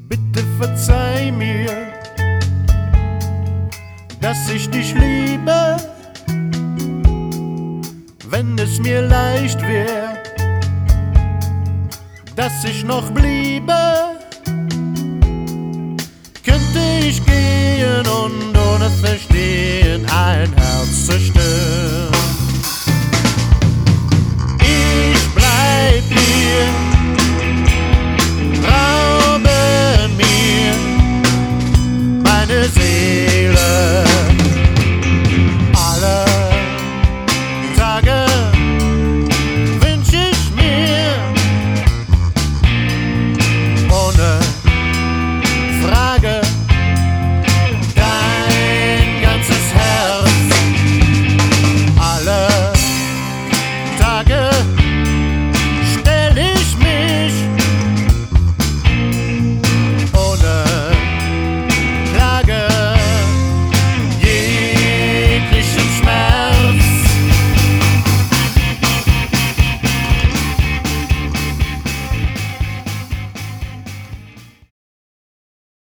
Bitte verzeih mir, dass ich dich liebe. Wenn es mir leicht wär, dass ich noch bliebe, könnte ich gehen und ohne Verstehen ein Herz zerstören.